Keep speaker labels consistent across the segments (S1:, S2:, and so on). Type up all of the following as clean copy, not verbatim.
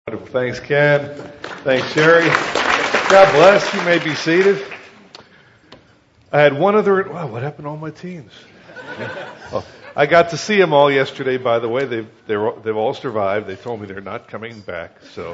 S1: Wonderful. Thanks, Ken. Thanks, Sherry. God bless. You may be seated. I had one other. Wow, what happened to all my teens? Well, I got to see them all yesterday. By the way, they've all survived. They told me they're not coming back. So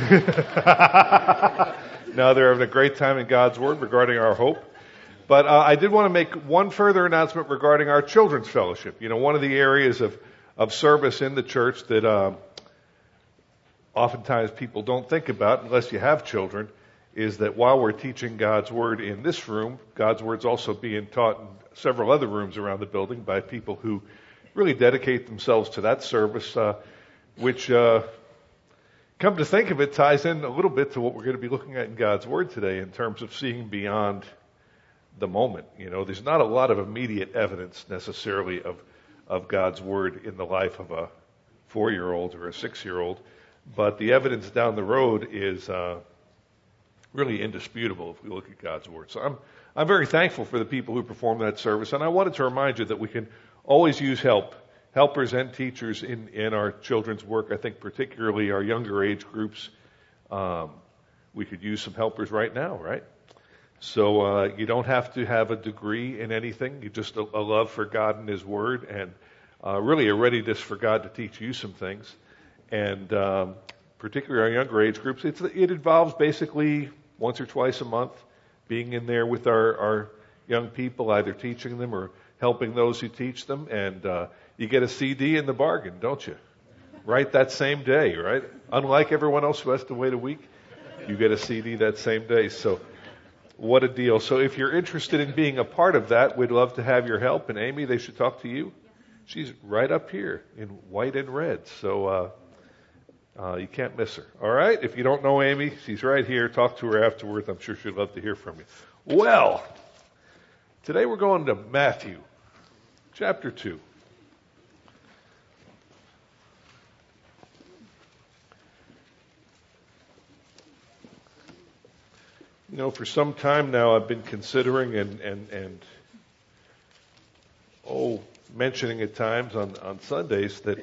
S1: now they're having a great time in God's Word regarding our hope. But I did want to make one further announcement regarding our children's fellowship. You know, one of the areas of service in the church that oftentimes people don't think about unless you have children is that while we're teaching God's Word in this room, God's Word's also being taught in several other rooms around the building by people who really dedicate themselves to that service, which, come to think of it, ties in a little bit to what we're going to be looking at in God's Word today in terms of seeing beyond the moment. You know, there's not a lot of immediate evidence necessarily of God's Word in the life of a 4-year-old or a 6-year-old. But the evidence down the road is really indisputable if we look at God's Word. So I'm very thankful for the people who perform that service. And I wanted to remind you that we can always use helpers and teachers in our children's work. I think particularly our younger age groups, we could use some helpers right now, right? So you don't have to have a degree in anything. You just a love for God and His Word and really a readiness for God to teach you some things. And particularly our younger age groups, it involves basically once or twice a month being in there with our young people, either teaching them or helping those who teach them. And you get a CD in the bargain, don't you? Right that same day, right? Unlike everyone else who has to wait a week, you get a CD that same day. So what a deal. So if you're interested in being a part of that, we'd love to have your help. And Amy, they should talk to you. She's right up here in white and red. So you can't miss her. All right? If you don't know Amy, she's right here. Talk to her afterwards. I'm sure she'd love to hear from you. Well, today we're going to Matthew chapter 2. You know, for some time now I've been considering and mentioning at times on Sundays that,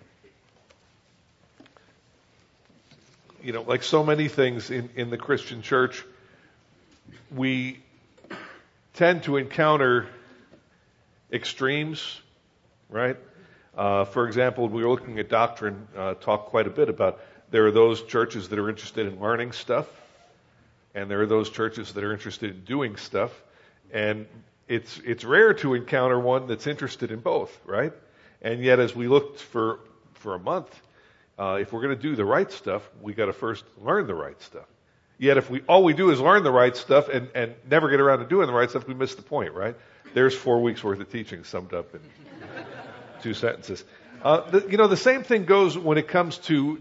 S1: you know, like so many things in the Christian church, we tend to encounter extremes, right? For example, we were looking at doctrine, talk quite a bit about there are those churches that are interested in learning stuff, and there are those churches that are interested in doing stuff, and it's rare to encounter one that's interested in both, right? And yet, as we looked for a month, if we're going to do the right stuff, we got to first learn the right stuff. Yet if all we do is learn the right stuff and never get around to doing the right stuff, we miss the point, right? There's 4 weeks worth of teaching summed up in 2 sentences. The same thing goes when it comes to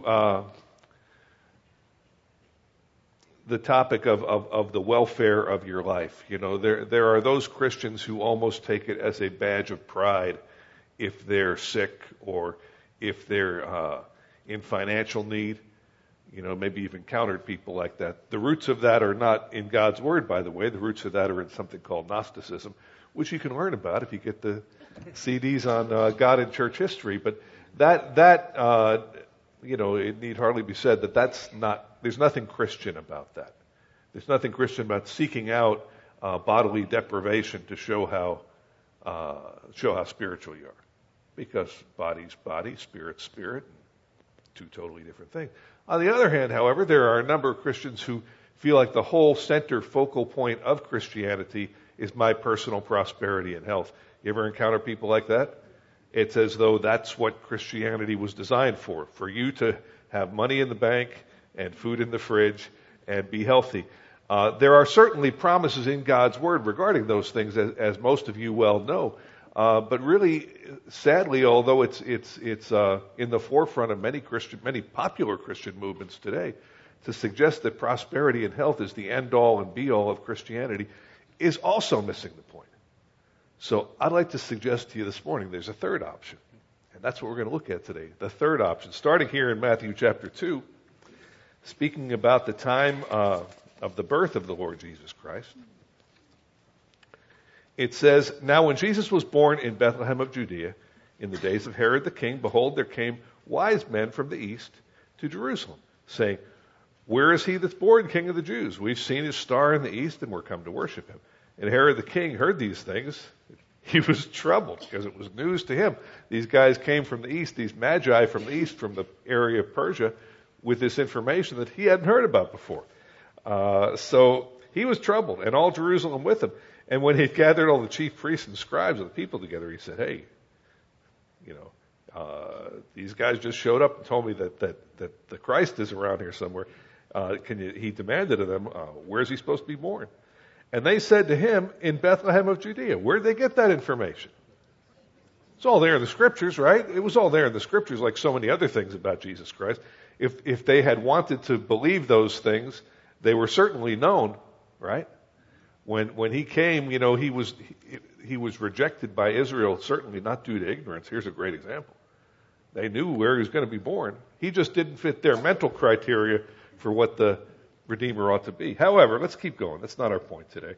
S1: the topic of the welfare of your life. You know, there are those Christians who almost take it as a badge of pride if they're sick or if they're in financial need. You know, maybe you've encountered people like that. The roots of that are not in God's Word, by the way. The roots of that are in something called Gnosticism, which you can learn about if you get the CDs on God and church history. But it need hardly be said that there's nothing Christian about that. There's nothing Christian about seeking out bodily deprivation to show how spiritual you are. Because body's body, spirit's spirit, two totally different things. On the other hand, however, there are a number of Christians who feel like the whole center focal point of Christianity is my personal prosperity and health. You ever encounter people like that? It's as though that's what Christianity was designed for you to have money in the bank and food in the fridge and be healthy. There are certainly promises in God's Word regarding those things, as most of you well know. But really, sadly, although it's in the forefront of many popular Christian movements today, to suggest that prosperity and health is the end-all and be-all of Christianity is also missing the point. So I'd like to suggest to you this morning there's a third option, and that's what we're going to look at today. The third option, starting here in Matthew chapter 2, speaking about the time of the birth of the Lord Jesus Christ. It says, "Now when Jesus was born in Bethlehem of Judea, in the days of Herod the king, behold, there came wise men from the east to Jerusalem, saying, "Where is he that's born King of the Jews? We've seen his star in the east, and we're come to worship him." And Herod the king heard these things. He was troubled because it was news to him. These guys came from the east, these magi from the east, from the area of Persia, with this information that he hadn't heard about before. So he was troubled, and all Jerusalem with him. And when he gathered all the chief priests and scribes of the people together, he said, "Hey, these guys just showed up and told me that the Christ is around here somewhere. He demanded of them, where's he supposed to be born?" And they said to him, "In Bethlehem of Judea." Where did they get that information? It's all there in the scriptures, right? It was all there in the scriptures, like so many other things about Jesus Christ. If they had wanted to believe those things, they were certainly known, right? When he came, he was rejected by Israel, certainly not due to ignorance. Here's a great example. They knew where he was going to be born. He just didn't fit their mental criteria for what the Redeemer ought to be. However, let's keep going. That's not our point today.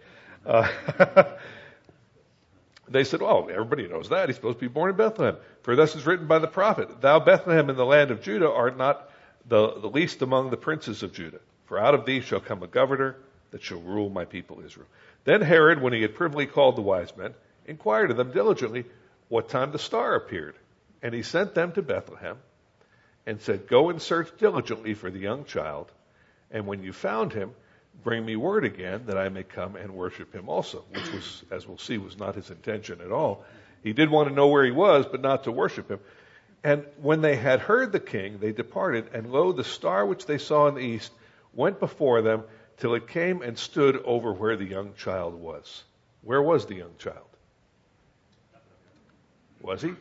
S1: They said, "Well, everybody knows that. He's supposed to be born in Bethlehem. For thus is written by the prophet, 'Thou, Bethlehem, in the land of Judah, art not the least among the princes of Judah. For out of thee shall come a governor that shall rule my people Israel.' Then Herod, when he had privily called the wise men, inquired of them diligently what time the star appeared. And he sent them to Bethlehem and said, 'Go and search diligently for the young child. And when you found him, bring me word again that I may come and worship him also,'" which was, as we'll see, was not his intention at all. He did want to know where he was, but not to worship him. And when they had heard the king, they departed, and lo, the star which they saw in the east went before them till it came and stood over where the young child was. Where was the young child? Was he?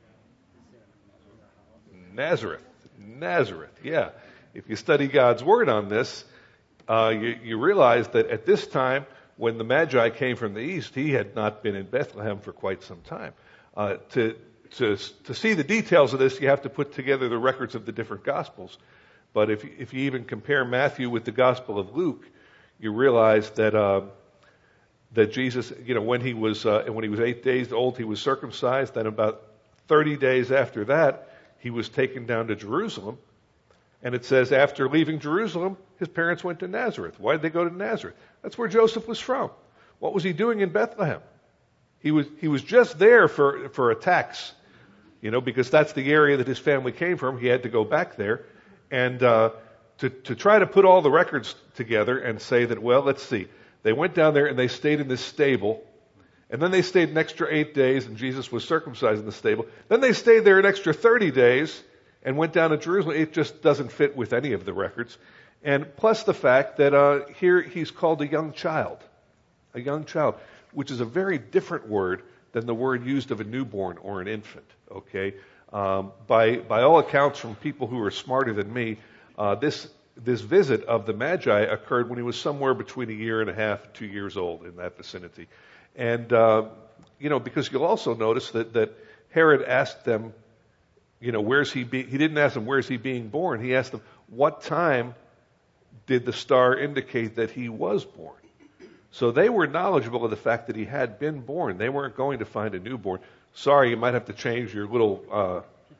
S1: Nazareth, yeah. If you study God's word on this, you realize that at this time, when the Magi came from the east, he had not been in Bethlehem for quite some time. To see the details of this, you have to put together the records of the different Gospels. But if you even compare Matthew with the Gospel of Luke, you realize that Jesus, when he was 8 days old, he was circumcised. Then about 30 days after that, he was taken down to Jerusalem. And it says after leaving Jerusalem, his parents went to Nazareth. Why did they go to Nazareth? That's where Joseph was from. What was he doing in Bethlehem? He was just there for a tax, because that's the area that his family came from. He had to go back there. And to try to put all the records together and say that, well, let's see. They went down there and they stayed in this stable. And then they stayed an extra 8 days, and Jesus was circumcised in the stable. Then they stayed there an extra 30 days and went down to Jerusalem. It just doesn't fit with any of the records. And plus the fact that here he's called a young child, which is a very different word than the word used of a newborn or an infant. Okay, by all accounts from people who are smarter than me, this visit of the Magi occurred when he was somewhere between 1.5 years and 2 years old, in that vicinity. And because you'll also notice that Herod asked them, where's he be? He didn't ask them, where's he being born? He asked them, what time did the star indicate that he was born? So they were knowledgeable of the fact that he had been born. They weren't going to find a newborn. Sorry, you might have to change your little,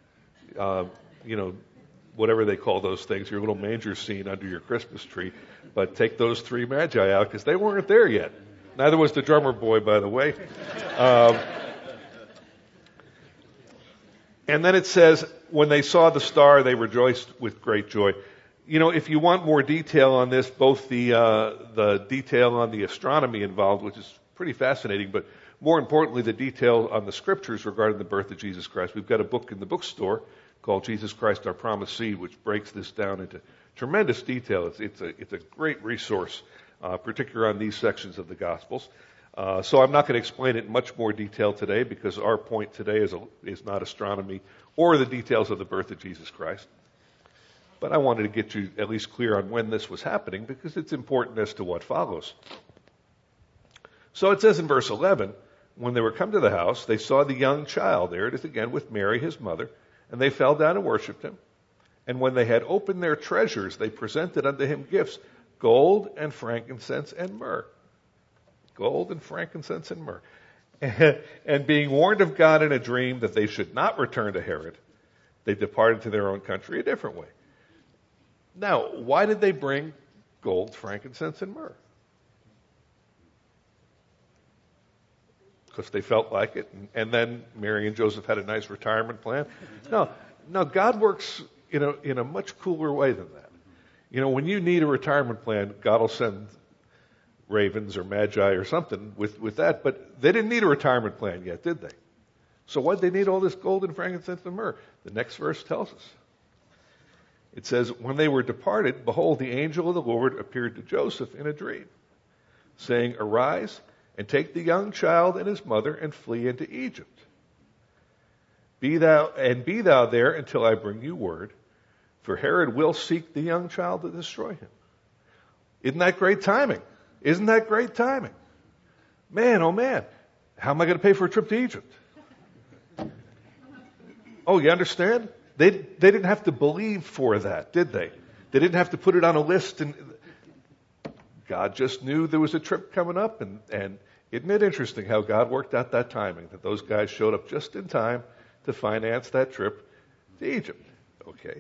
S1: whatever they call those things, your little manger scene under your Christmas tree. But take those 3 Magi out because they weren't there yet. Neither was the drummer boy, by the way. And then it says, when they saw the star, they rejoiced with great joy. If you want more detail on this, both the detail on the astronomy involved, which is pretty fascinating, but more importantly, the detail on the scriptures regarding the birth of Jesus Christ. We've got a book in the bookstore called Jesus Christ, Our Promised Seed, which breaks this down into tremendous detail. It's a great resource, particularly on these sections of the Gospels. So I'm not going to explain it in much more detail today because our point today is not astronomy or the details of the birth of Jesus Christ. But I wanted to get you at least clear on when this was happening because it's important as to what follows. So it says in verse 11, when they were come to the house, they saw the young child, there it is again, with Mary his mother, and they fell down and worshipped him. And when they had opened their treasures, they presented unto him gifts, gold and frankincense and myrrh. Gold and frankincense and myrrh. And being warned of God in a dream that they should not return to Herod, they departed to their own country a different way. Now, why did they bring gold, frankincense, and myrrh? Because they felt like it, and then Mary and Joseph had a nice retirement plan. No, God works in a much cooler way than that. When you need a retirement plan, God will send ravens or magi or something with that, but they didn't need a retirement plan yet, did they? So why did they need all this gold and frankincense and myrrh? The next verse tells us. It says, when they were departed, behold, the angel of the Lord appeared to Joseph in a dream, saying, arise and take the young child and his mother and flee into Egypt. Be thou there until I bring you word, for Herod will seek the young child to destroy him. Isn't that great timing? Isn't that great timing? Man, oh man, how am I going to pay for a trip to Egypt? Oh, you understand? They didn't have to believe for that, did they? They didn't have to put it on a list, and God just knew there was a trip coming up, and isn't it interesting how God worked out that timing, that those guys showed up just in time to finance that trip to Egypt? Okay.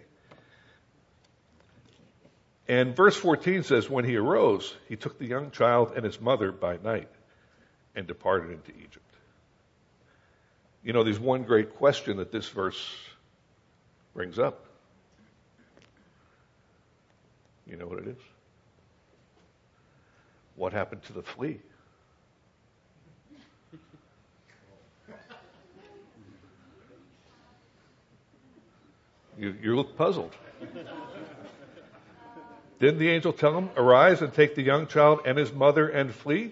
S1: And verse 14 says, when he arose, he took the young child and his mother by night and departed into Egypt. There's one great question that this verse brings up. You know what it is? What happened to the flea? You look puzzled. Didn't the angel tell him, arise and take the young child and his mother and flee?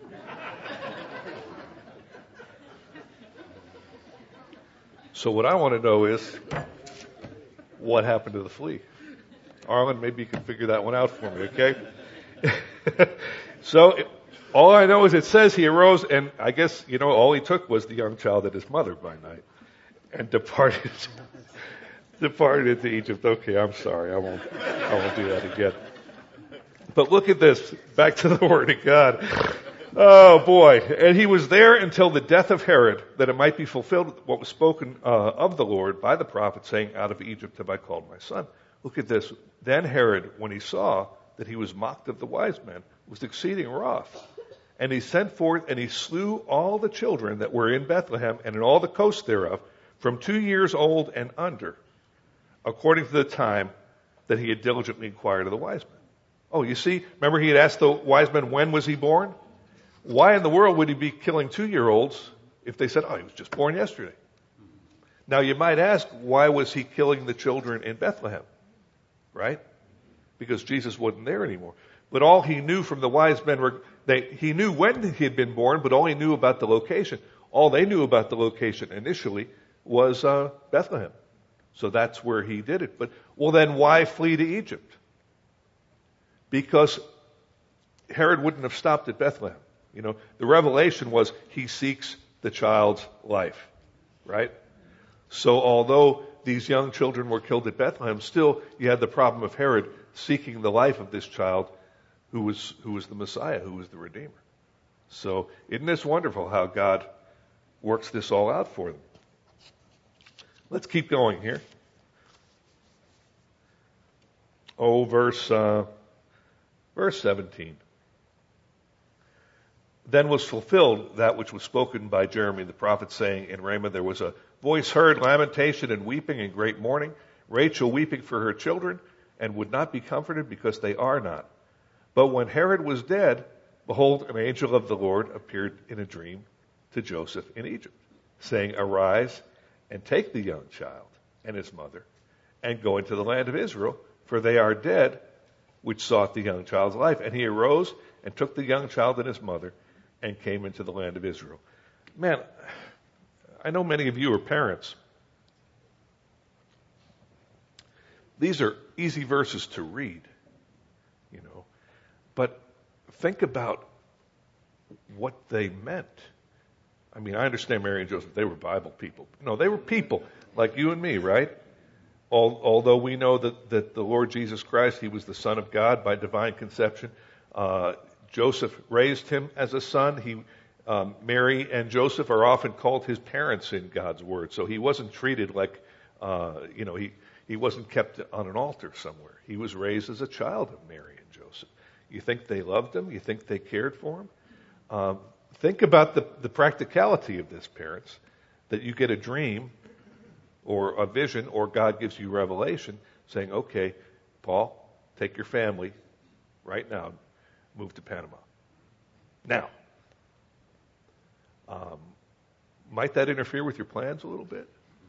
S1: So what I want to know is, what happened to the flea? Arlen, maybe you can figure that one out for me, okay? So all I know is it says he arose, and I guess, all he took was the young child and his mother by night and departed into Egypt. Okay, I'm sorry. I won't do that again. But look at this. Back to the Word of God. Oh boy. And he was there until the death of Herod, that it might be fulfilled what was spoken of the Lord by the prophet, saying, out of Egypt have I called my son. Look at this. Then Herod, when he saw that he was mocked of the wise men, was exceeding wroth. And he sent forth and he slew all the children that were in Bethlehem and in all the coasts thereof, from 2 years old and under, according to the time that he had diligently inquired of the wise men. Oh, you see, remember he had asked the wise men, when was he born? Why in the world would he be killing 2-year-olds if they said, oh, he was just born yesterday? Now you might ask, why was he killing the children in Bethlehem? Right? Because Jesus wasn't there anymore. But all he knew from the wise men he knew when he had been born, but all he knew about the location, all they knew about the location initially was Bethlehem. So that's where he did it. But, well, then why flee to Egypt? Because Herod wouldn't have stopped at Bethlehem. The revelation was he seeks the child's life, right? So although these young children were killed at Bethlehem, still you had the problem of Herod seeking the life of this child who was the Messiah, who was the Redeemer. So isn't this wonderful how God works this all out for them? Let's keep going here. Oh, verse 17. Then was fulfilled that which was spoken by Jeremy the prophet, saying, in Ramah there was a voice heard, lamentation and weeping and great mourning, Rachel weeping for her children, and would not be comforted because they are not. But when Herod was dead, behold, an angel of the Lord appeared in a dream to Joseph in Egypt, saying, arise and take the young child and his mother, and go into the land of Israel, for they are dead which sought the young child's life. And he arose and took the young child and his mother, and came into the land of Israel. Man, I know many of you are parents. These are easy verses to read, but think about what they meant. I mean, I understand Mary and Joseph, they were Bible people. No, they were people like you and me, right? Although we know that the Lord Jesus Christ, he was the Son of God by divine conception. Joseph raised him as a son. Mary and Joseph are often called his parents in God's word. So he wasn't treated like, he He wasn't kept on an altar somewhere. He was raised as a child of Mary and Joseph. You think they loved him? You think they cared for him? Think about the practicality of this, parents, that you get a dream or a vision or God gives you revelation saying, okay, Paul, take your family right now, move to Panama. Now, might that interfere with your plans a little bit?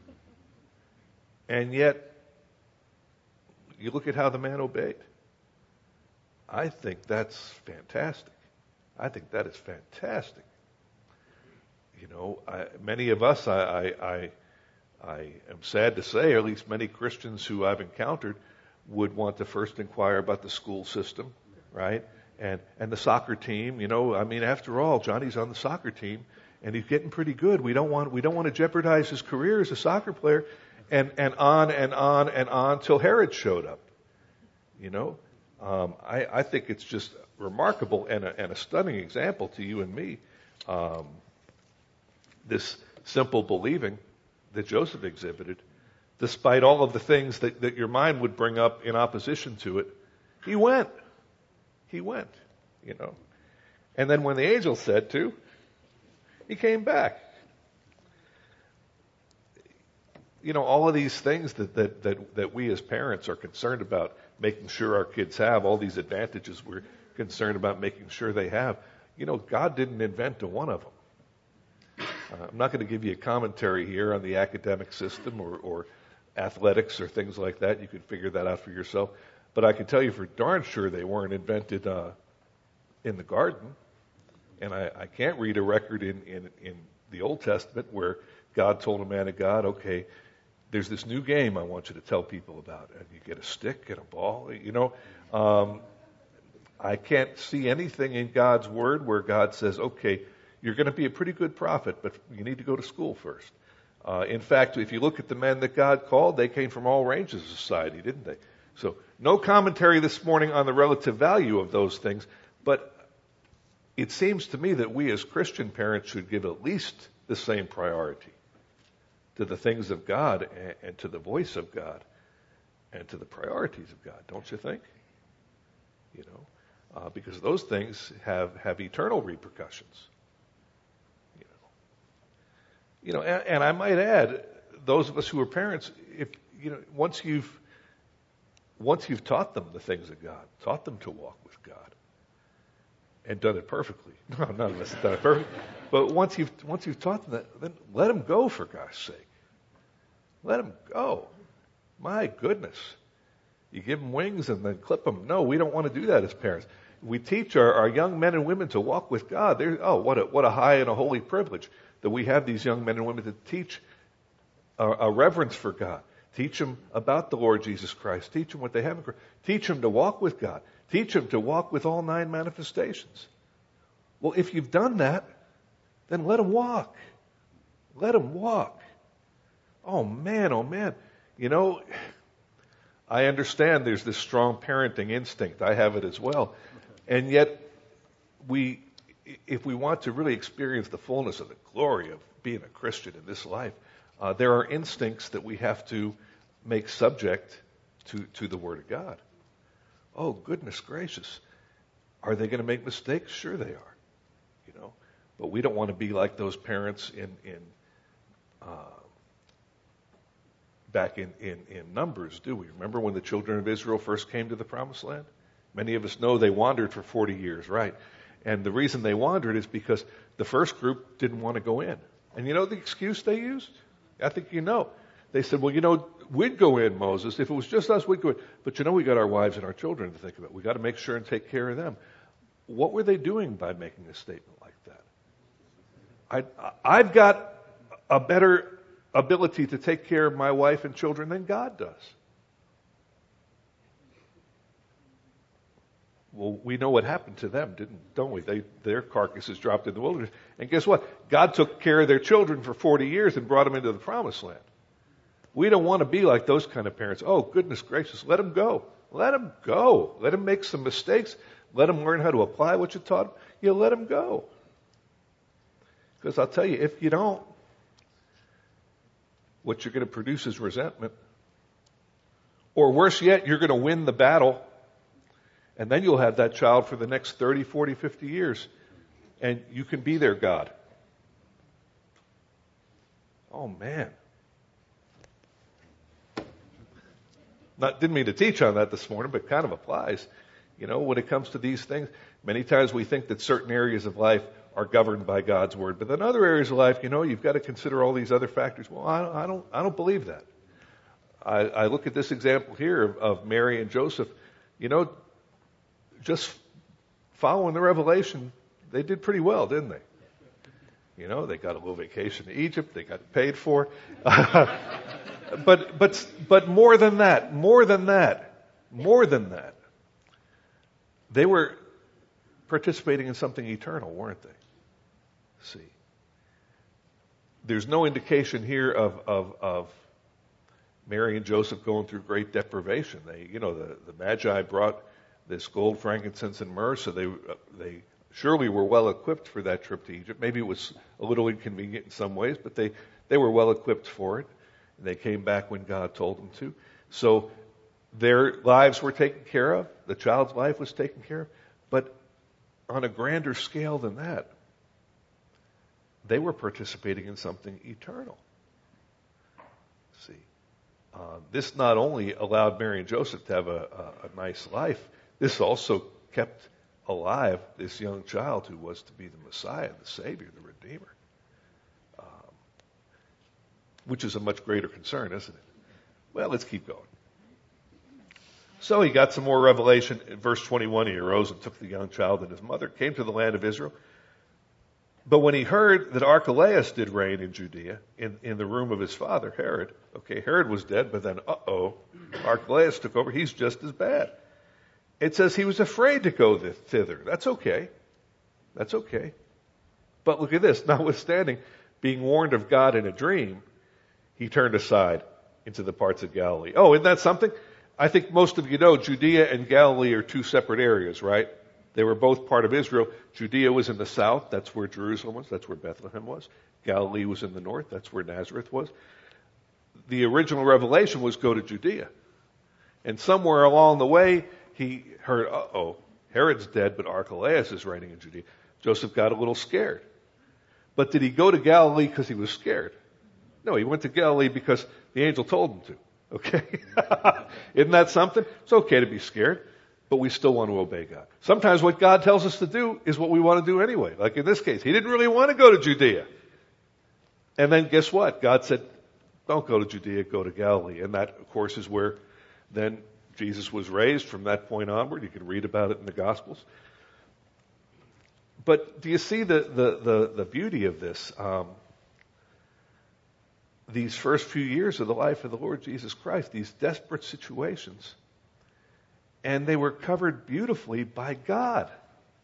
S1: And yet, you look at how the man obeyed. I think that's fantastic. I think that is fantastic. You know, many of us, I am sad to say, or at least many Christians who I've encountered, would want to first inquire about the school system, right? And the soccer team. You know, I mean, after all, Johnny's on the soccer team, and he's getting pretty good. We don't want to jeopardize his career as a soccer player, and on and on and on till Herod showed up. You know, I think it's just remarkable and a stunning example to you and me. This simple believing that Joseph exhibited, despite all of the things that your mind would bring up in opposition to it, he went. He went, you know. And then when the angel said to, he came back. You know, all of these things that we as parents are concerned about making sure our kids have, all these advantages we're concerned about making sure they have, you know, God didn't invent one of them. I'm not going to give you a commentary here on the academic system or athletics or things like that. You can figure that out for yourself. But I can tell you for darn sure they weren't invented in the garden. And I can't read a record in the Old Testament where God told a man of God, okay, there's this new game I want you to tell people about. And you get a stick and a ball. You know, I can't see anything in God's Word where God says, okay, you're going to be a pretty good prophet, but you need to go to school first. In fact, if you look at the men that God called, they came from all ranges of society, didn't they? So no commentary this morning on the relative value of those things, but it seems to me that we as Christian parents should give at least the same priority to the things of God and to the voice of God and to the priorities of God, don't you think? You know, because those things have eternal repercussions. You know, and I might add, those of us who are parents, if you know, once you've taught them the things of God, taught them to walk with God, and done it perfectly. No, none of us have done it perfectly. But once you've taught them that, then let them go for God's sake. Let them go. My goodness, you give them wings and then clip them. No, we don't want to do that as parents. We teach our young men and women to walk with God. What a high and a holy privilege that we have these young men and women to teach a reverence for God. Teach them about the Lord Jesus Christ. Teach them what they have in Christ. Teach them to walk with God. Teach them to walk with all 9 manifestations. Well, if you've done that, then let them walk. Let them walk. Oh man. You know, I understand there's this strong parenting instinct. I have it as well. And yet, if we want to really experience the fullness of the glory of being a Christian in this life, there are instincts that we have to make subject to the Word of God. Oh, goodness gracious. Are they going to make mistakes? Sure they are. You know, but we don't want to be like those parents back in Numbers, do we? Remember when the children of Israel first came to the Promised Land? Many of us know they wandered for 40 years, right? And the reason they wandered is because the first group didn't want to go in. And you know the excuse they used? I think you know. They said, well, you know, we'd go in, Moses. If it was just us, we'd go in. But you know, we got our wives and our children to think about. We got to make sure and take care of them. What were they doing by making a statement like that? I've got a better ability to take care of my wife and children than God does. Well, we know what happened to them, don't we? Their carcasses dropped in the wilderness. And guess what? God took care of their children for 40 years and brought them into the Promised Land. We don't want to be like those kind of parents. Oh, goodness gracious, let them go. Let them go. Let them make some mistakes. Let them learn how to apply what you taught them. You let them go. Because I'll tell you, if you don't, what you're going to produce is resentment. Or worse yet, you're going to win the battle, and then you'll have that child for the next 30, 40, 50 years, and you can be their God. Oh, man. Didn't mean to teach on that this morning, but kind of applies. When it comes to these things, many times we think that certain areas of life are governed by God's word, but in other areas of life, you've got to consider all these other factors. Well, I don't believe that. I look at this example here of Mary and Joseph. Just following the revelation, they did pretty well, didn't they? They got a little vacation to Egypt. They got paid for. But more than that, they were participating in something eternal, weren't they? See, there's no indication here of Mary and Joseph going through great deprivation. The Magi brought this gold, frankincense, and myrrh, so they surely were well equipped for that trip to Egypt. Maybe it was a little inconvenient in some ways, but they were well equipped for it. They came back when God told them to. So their lives were taken care of. The child's life was taken care of. But on a grander scale than that, they were participating in something eternal. See, this not only allowed Mary and Joseph to have a nice life, this also kept alive this young child who was to be the Messiah, the Savior, the Redeemer. Which is a much greater concern, isn't it? Well, let's keep going. So he got some more revelation. In verse 21, he arose and took the young child and his mother, came to the land of Israel. But when he heard that Archelaus did reign in Judea, in the room of his father, Herod, Herod was dead, but then, Archelaus took over. He's just as bad. It says he was afraid to go thither. That's okay. But look at this. Notwithstanding being warned of God in a dream, he turned aside into the parts of Galilee. Oh, isn't that something? I think most of you know Judea and Galilee are two separate areas, right? They were both part of Israel. Judea was in the south. That's where Jerusalem was. That's where Bethlehem was. Galilee was in the north. That's where Nazareth was. The original revelation was go to Judea. And somewhere along the way, he heard, Herod's dead, but Archelaus is reigning in Judea. Joseph got a little scared. But did he go to Galilee because he was scared? No, he went to Galilee because the angel told him to. Okay? Isn't that something? It's okay to be scared, but we still want to obey God. Sometimes what God tells us to do is what we want to do anyway. Like in this case, he didn't really want to go to Judea. And then guess what? God said, don't go to Judea, go to Galilee. And that, of course, is where then Jesus was raised from that point onward. You can read about it in the Gospels. But do you see the beauty of this? These first few years of the life of the Lord Jesus Christ, these desperate situations, and they were covered beautifully by God.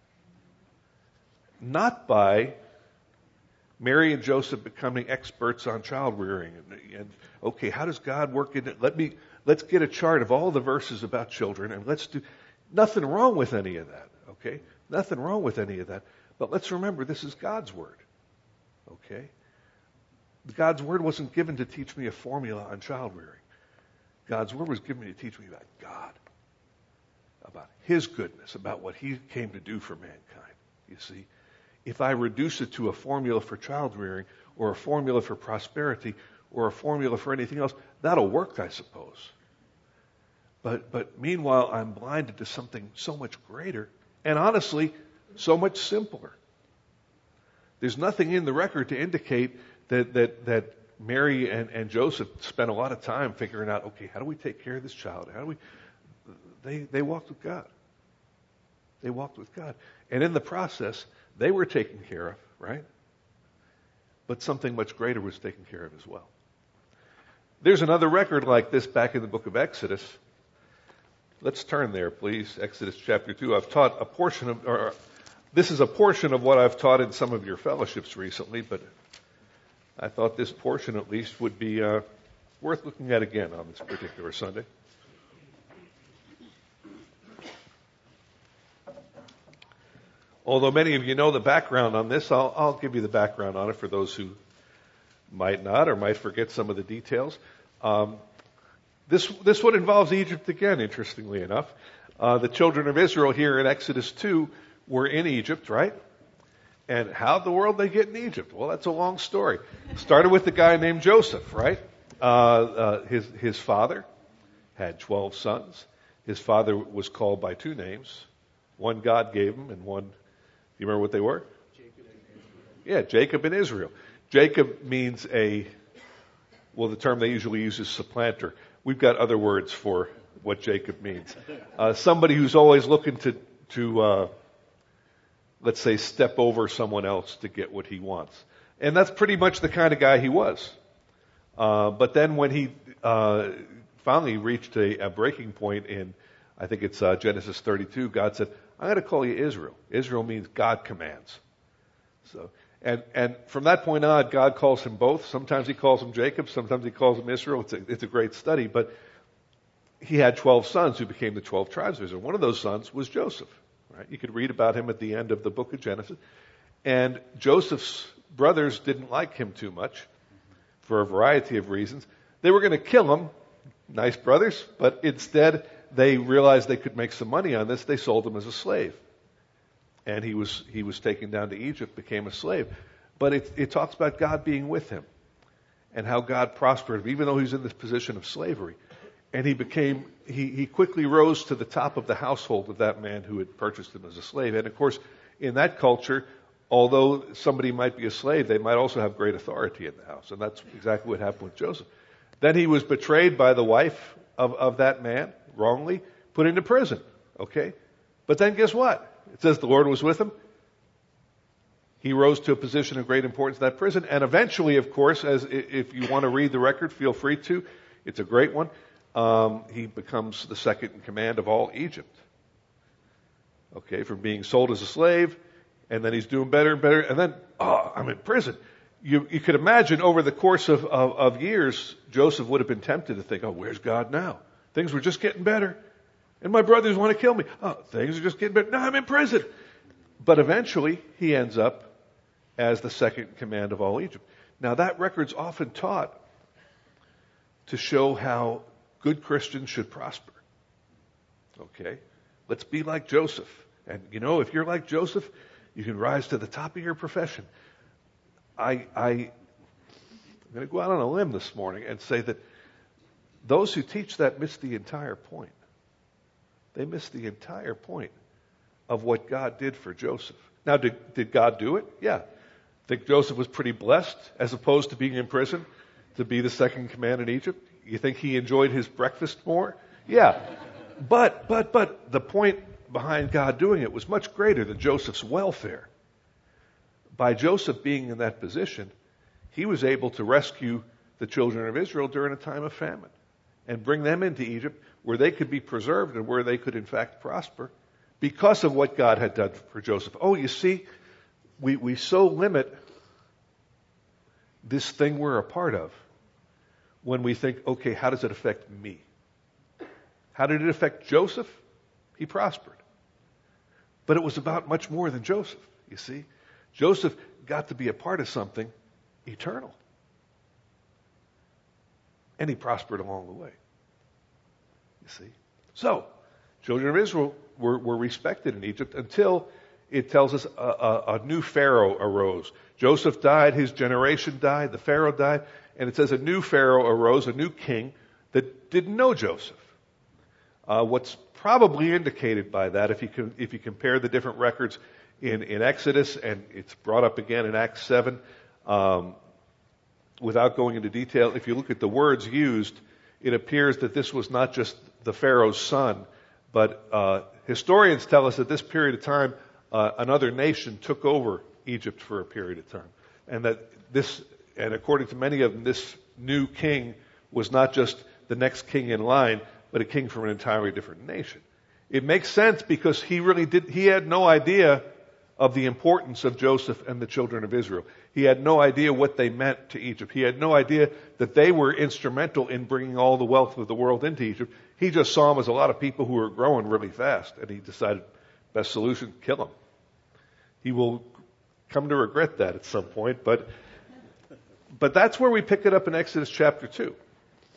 S1: Not by Mary and Joseph becoming experts on child rearing. And okay, how does God work in it? Let's get a chart of all the verses about children and let's do, nothing wrong with any of that, okay? Nothing wrong with any of that. But let's remember, this is God's Word, okay? God's Word wasn't given to teach me a formula on child rearing. God's Word was given me to teach me about God, about His goodness, about what He came to do for mankind. You see, if I reduce it to a formula for child rearing or a formula for prosperity or a formula for anything else, that'll work, I suppose. But meanwhile, I'm blinded to something so much greater and honestly, so much simpler. There's nothing in the record to indicate that Mary and Joseph spent a lot of time figuring out, okay, how do we take care of this child? How do we? They walked with God. They walked with God. And in the process, they were taken care of, right? But something much greater was taken care of as well. There's another record like this back in the book of Exodus. Let's turn there, please. Exodus chapter 2. I've taught a portion of, this is a portion of what I've taught in some of your fellowships recently, but I thought this portion at least would be worth looking at again on this particular Sunday. Although many of you know the background on this, I'll give you the background on it for those who might not or might forget some of the details. This one involves Egypt again, interestingly enough. The children of Israel here in Exodus 2 were in Egypt, right? And how in the world they get in Egypt? Well, that's a long story. Started with the guy named Joseph, right? His father had 12 sons. His father was called by two names. One God gave him, and one, do you remember what they were? Jacob and Israel. Jacob means the term they usually use is supplanter. We've got other words for what Jacob means. Somebody who's always looking to let's say, step over someone else to get what he wants. And that's pretty much the kind of guy he was. But then when he finally reached a breaking point in, I think it's Genesis 32, God said, I'm going to call you Israel. Israel means God commands. So, and from that point on, God calls him both. Sometimes he calls him Jacob, sometimes he calls him Israel. It's a great study. But he had 12 sons who became the 12 tribes of Israel. One of those sons was Joseph. Right? You could read about him at the end of the book of Genesis. And Joseph's brothers didn't like him too much for a variety of reasons. They were going to kill him, nice brothers, but instead they realized they could make some money on this. They sold him as a slave. And he was taken down to Egypt, became a slave. But it talks about God being with him and how God prospered him, even though he's in this position of slavery. And he quickly rose to the top of the household of that man who had purchased him as a slave. And of course, in that culture, although somebody might be a slave, they might also have great authority in the house. And that's exactly what happened with Joseph. Then he was betrayed by the wife of that man, wrongly, put into prison. Okay? But then guess what? It says the Lord was with him. He rose to a position of great importance in that prison. And eventually, of course, if you want to read the record, feel free to. It's a great one. He becomes the second in command of all Egypt. Okay, from being sold as a slave, and then he's doing better and better, and then, I'm in prison. You could imagine over the course of years, Joseph would have been tempted to think, where's God now? Things were just getting better. And my brothers want to kill me. Things are just getting better. Now I'm in prison. But eventually, he ends up as the second in command of all Egypt. Now that record's often taught to show how good Christians should prosper. Okay? Let's be like Joseph. And if you're like Joseph, you can rise to the top of your profession. I'm going to go out on a limb this morning and say that those who teach that miss the entire point. They miss the entire point of what God did for Joseph. Now, did God do it? Yeah. Think Joseph was pretty blessed as opposed to being in prison to be the second in command in Egypt? You think he enjoyed his breakfast more? Yeah. But the point behind God doing it was much greater than Joseph's welfare. By Joseph being in that position, he was able to rescue the children of Israel during a time of famine and bring them into Egypt where they could be preserved and where they could in fact prosper because of what God had done for Joseph. You see, we so limit this thing we're a part of when we think, okay, how does it affect me? How did it affect Joseph? He prospered. But it was about much more than Joseph, you see. Joseph got to be a part of something eternal. And he prospered along the way. You see. So, children of Israel were respected in Egypt until it tells us a new Pharaoh arose. Joseph died, his generation died, the Pharaoh died, and it says a new Pharaoh arose, a new king that didn't know Joseph. What's probably indicated by that, if you compare the different records in Exodus, and it's brought up again in Acts 7, without going into detail, if you look at the words used, it appears that this was not just the Pharaoh's son, but historians tell us that this period of time, another nation took over Egypt for a period of time. And that and according to many of them, this new king was not just the next king in line, but a king from an entirely different nation. It makes sense because he had no idea of the importance of Joseph and the children of Israel. He had no idea what they meant to Egypt. He had no idea that they were instrumental in bringing all the wealth of the world into Egypt. He just saw them as a lot of people who were growing really fast, and he decided, best solution, kill them. He will come to regret that at some point, but that's where we pick it up in Exodus chapter 2.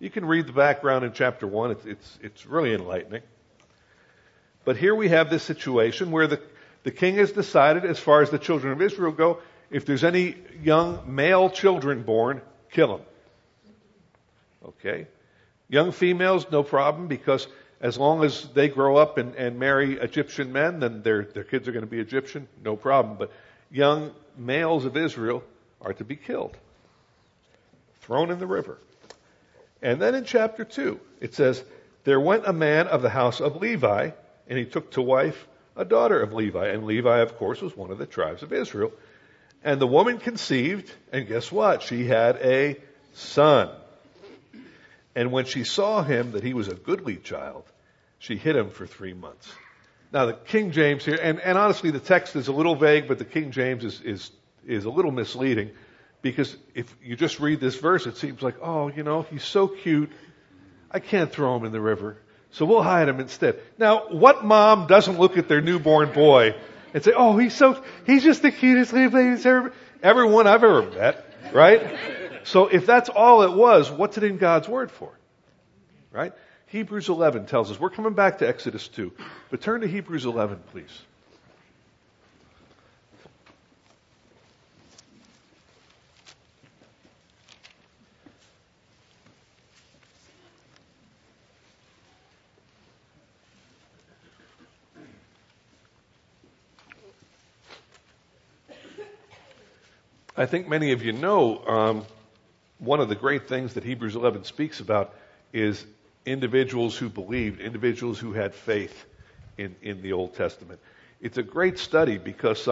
S1: You can read the background in chapter 1. It's really enlightening. But here we have this situation where the king has decided, as far as the children of Israel go, if there's any young male children born, kill them. Okay? Young females, no problem, because as long as they grow up and marry Egyptian men, then their kids are going to be Egyptian, no problem. But young males of Israel are to be killed, thrown in the river. And then in chapter 2, it says, there went a man of the house of Levi, and he took to wife a daughter of Levi. And Levi, of course, was one of the tribes of Israel. And the woman conceived, and guess what? She had a son. And when she saw him, that he was a goodly child, she hid him for 3 months. Now the King James here, and honestly the text is a little vague, but the King James is a little misleading, because if you just read this verse, it seems like, oh, he's so cute, I can't throw him in the river, so we'll hide him instead. Now, what mom doesn't look at their newborn boy and say, oh, he's just the cutest little baby, everyone I've ever met, right? So if that's all it was, what's it in God's Word for? Right? Hebrews 11 tells us, we're coming back to Exodus 2, but turn to Hebrews 11, please. I think many of you know one of the great things that Hebrews 11 speaks about is individuals who believed, individuals who had faith in the Old Testament. It's a great study because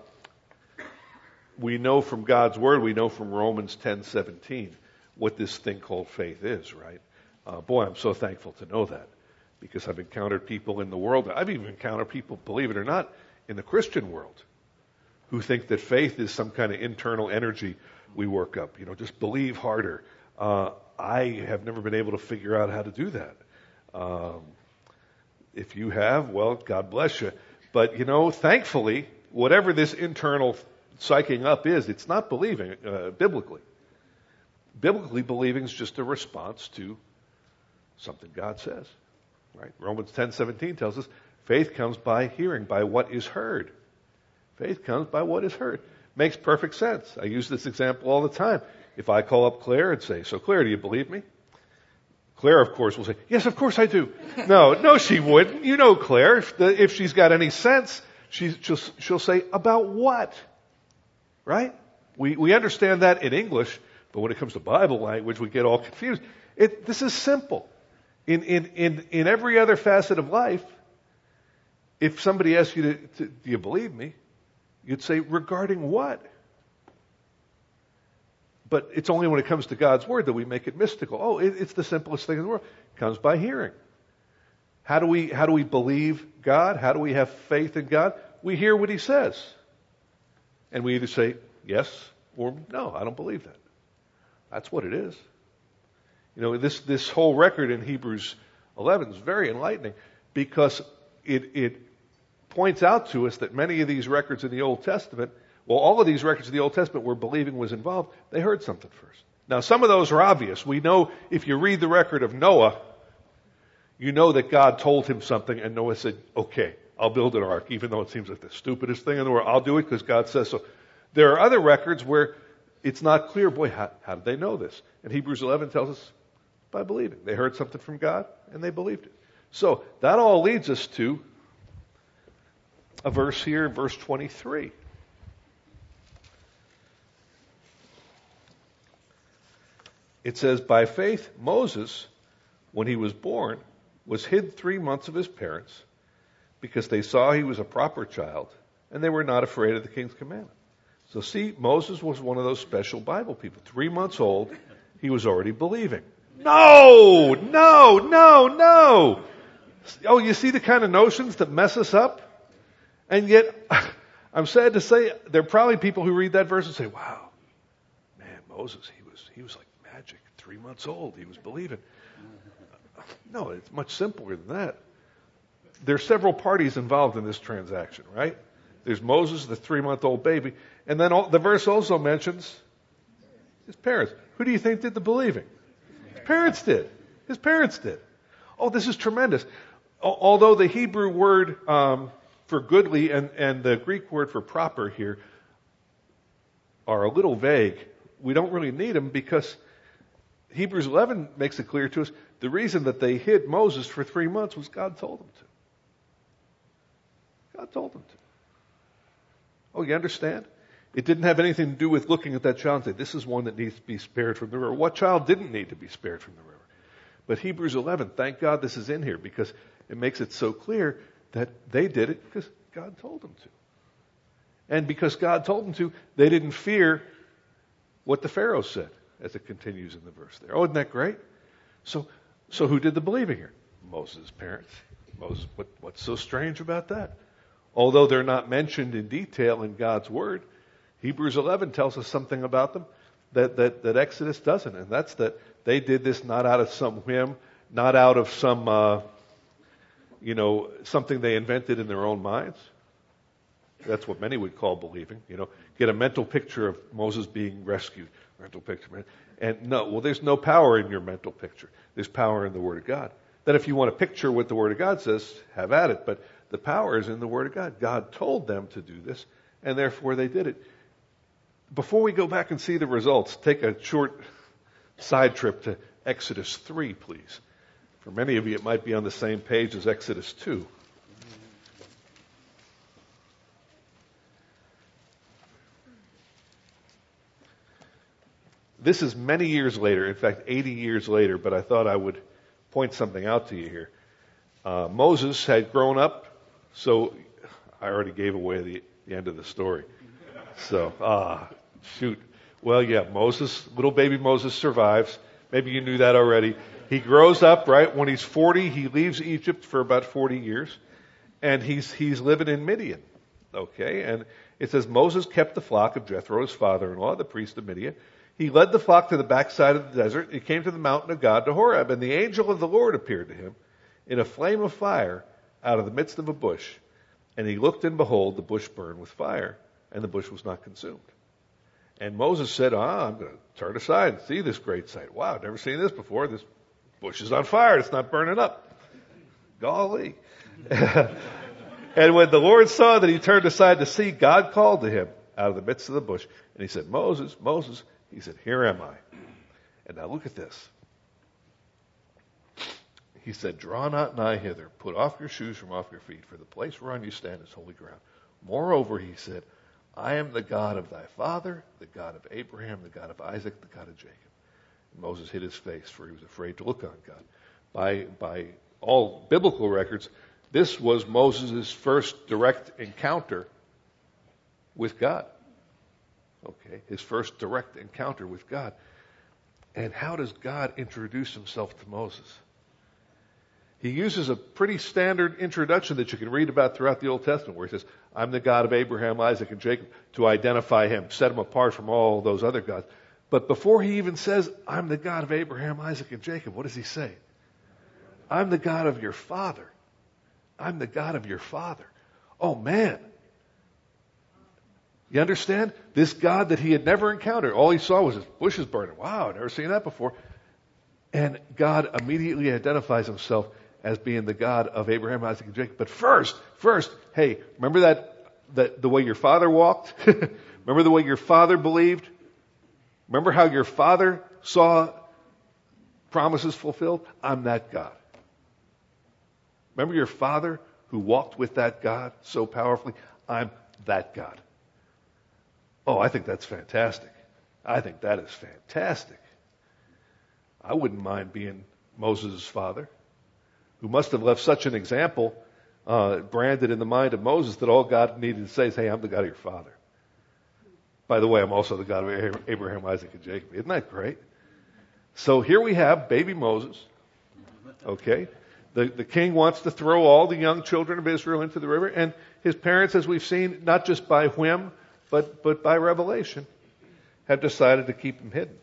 S1: we know from God's Word, we know from Romans 10:17 what this thing called faith is, right? Boy, I'm so thankful to know that, because I've encountered people in the world, I've even encountered people, believe it or not, in the Christian world, who think that faith is some kind of internal energy we work up. Just believe harder. I have never been able to figure out how to do that. If you have, well, God bless you. But, thankfully, whatever this internal psyching up is, it's not believing biblically. Biblically, believing is just a response to something God says. Right? Romans 10:17 tells us, faith comes by hearing, by what is heard. Faith comes by what is heard. Makes perfect sense. I use this example all the time. If I call up Claire and say, so Claire, do you believe me? Claire, of course, will say, yes, of course I do. No, she wouldn't. Claire, if she's got any sense, she'll say, about what? Right? We understand that in English, but when it comes to Bible language, we get all confused. This is simple. In every other facet of life, if somebody asks you, do you believe me? You'd say, regarding what? But it's only when it comes to God's Word that we make it mystical. Oh, it's the simplest thing in the world. It comes by hearing. How do we believe God? How do we have faith in God? We hear what He says. And we either say yes or no, I don't believe that. That's what it is. This whole record in Hebrews 11 is very enlightening, because it points out to us that many of these records in the Old Testament, well, all of these records in the Old Testament where believing was involved, they heard something first. Now, some of those are obvious. We know if you read the record of Noah, you know that God told him something and Noah said, okay, I'll build an ark, even though it seems like the stupidest thing in the world. I'll do it because God says so. There are other records where it's not clear, boy, how did they know this? And Hebrews 11 tells us by believing. They heard something from God and they believed it. So that all leads us to a verse here, verse 23. It says, by faith, Moses, when he was born, was hid 3 months of his parents, because they saw he was a proper child, and they were not afraid of the king's commandment. So see, Moses was one of those special Bible people. 3 months old, he was already believing. No! Oh, you see the kind of notions that mess us up? And yet, I'm sad to say, there are probably people who read that verse and say, wow, man, Moses, he was like magic. 3 months old, he was believing. No, it's much simpler than that. There are several parties involved in this transaction, right? There's Moses, the 3-month-old baby, and then the verse also mentions his parents. Who do you think did the believing? Parents did. His parents did. Oh, this is tremendous. Although the Hebrew word for goodly and the Greek word for proper here are a little vague, we don't really need them because Hebrews 11 makes it clear to us the reason that they hid Moses for 3 months was God told them to. God told them to. Oh, you understand? It didn't have anything to do with looking at that child and say, this is one that needs to be spared from the river. What child didn't need to be spared from the river? But Hebrews 11, thank God this is in here because it makes it so clear that they did it because God told them to. And because God told them to, they didn't fear what the Pharaoh said, as it continues in the verse there. Oh, isn't that great? So who did the believing here? Moses' parents. Moses. What's so strange about that? Although they're not mentioned in detail in God's Word, Hebrews 11 tells us something about them that Exodus doesn't, and that's that they did this not out of some whim, not out of some, something they invented in their own minds. That's what many would call believing. Get a mental picture of Moses being rescued. Mental picture. And there's no power in your mental picture. There's power in the Word of God. Then if you want to picture what the Word of God says, have at it. But the power is in the Word of God. God told them to do this, and therefore they did it. Before we go back and see the results, take a short side trip to Exodus 3, please. For many of you, it might be on the same page as Exodus 2. This is many years later, in fact, 80 years later, but I thought I would point something out to you here. Moses had grown up, so I already gave away the end of the story. So, shoot. Well, yeah, little baby Moses survives. Maybe you knew that already. He grows up, right? When he's 40, he leaves Egypt for about 40 years, and he's living in Midian. Okay, and it says Moses kept the flock of Jethro, his father-in-law, the priest of Midian. He led the flock to the backside of the desert. He came to the mountain of God, to Horeb, and the angel of the Lord appeared to him in a flame of fire out of the midst of a bush. And he looked, and behold, the bush burned with fire, and the bush was not consumed. And Moses said, I'm going to turn aside and see this great sight. Wow, I've never seen this before. This bush is on fire. It's not burning up. Golly. And when the Lord saw that he turned aside to see, God called to him out of the midst of the bush. And he said, Moses, Moses. He said, here am I. And now look at this. He said, draw not nigh hither. Put off your shoes from off your feet, for the place whereon you stand is holy ground. Moreover, he said, I am the God of thy father, the God of Abraham, the God of Isaac, the God of Jacob. And Moses hid his face, for he was afraid to look on God. By all biblical records, this was Moses' first direct encounter with God. Okay, his first direct encounter with God. And how does God introduce himself to Moses? He uses a pretty standard introduction that you can read about throughout the Old Testament, where he says, I'm the God of Abraham, Isaac, and Jacob, to identify him, set him apart from all those other gods. But before he even says, I'm the God of Abraham, Isaac, and Jacob, what does he say? I'm the God of your father. I'm the God of your father. Oh man. You understand? This God that he had never encountered, all he saw was his bushes burning. Wow, I've never seen that before. And God immediately identifies himself as being the God of Abraham, Isaac, and Jacob. But first, hey, remember that the way your father walked? Remember the way your father believed? Remember how your father saw promises fulfilled? I'm that God. Remember your father who walked with that God so powerfully? I'm that God. Oh, I think that's fantastic. I think that is fantastic. I wouldn't mind being Moses' father, who must have left such an example branded in the mind of Moses that all God needed to say is, hey, I'm the God of your father. By the way, I'm also the God of Abraham, Isaac, and Jacob. Isn't that great? So here we have baby Moses. Okay. The king wants to throw all the young children of Israel into the river, and his parents, as we've seen, not just by whim, but by revelation, have decided to keep him hidden.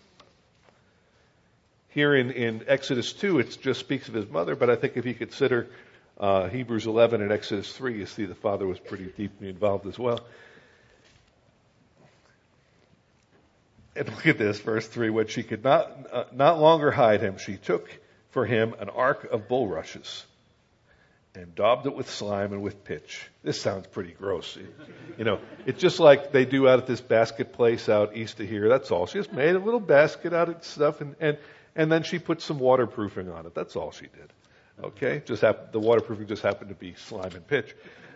S1: Here in Exodus 2, it just speaks of his mother, but I think if you consider Hebrews 11 and Exodus 3, you see the father was pretty deeply involved as well. And look at this, verse 3. When she could not longer hide him, she took for him an ark of bulrushes and daubed it with slime and with pitch. This sounds pretty gross. It's just like they do out at this basket place out east of here. That's all. She just made a little basket out of stuff, and then she put some waterproofing on it. That's all she did. Okay? The waterproofing just happened to be slime and pitch.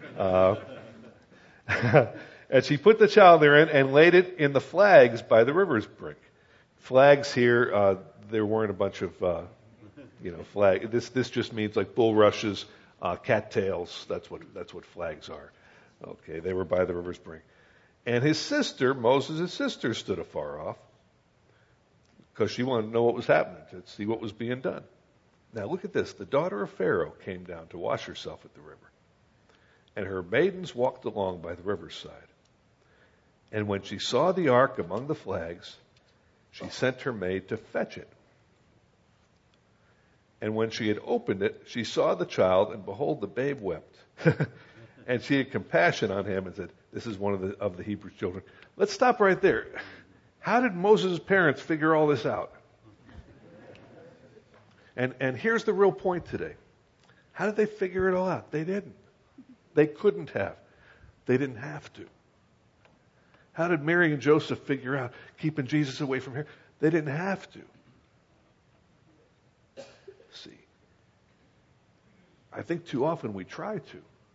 S1: And she put the child therein and laid it in the flags by the river's brink. Flags here, there weren't a bunch of, flag. This just means like bulrushes, cattails. That's what flags are. Okay, they were by the river's brink. And his sister, Moses' sister, stood afar off because she wanted to know what was happening, to see what was being done. Now look at this. The daughter of Pharaoh came down to wash herself at the river, and her maidens walked along by the riverside. And when she saw the ark among the flags, she sent her maid to fetch it. And when she had opened it, she saw the child, and behold, the babe wept. And she had compassion on him and said, this is one of the Hebrew children. Let's stop right there. How did Moses' parents figure all this out? And here's the real point today. How did they figure it all out? They didn't. They couldn't have. They didn't have to. How did Mary and Joseph figure out keeping Jesus away from here? They didn't have to. See, I think too often we try to.